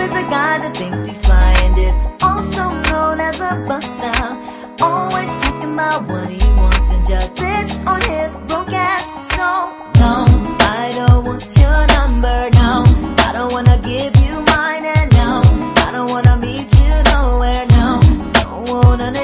is a guy that thinks he's fly and is also known as a buster. Always talking about what he wants and just sits on his broke ass. So no, I don't want your number, no. I don't wanna give you mine, and no, I don't wanna meet you nowhere, no. Don't wanna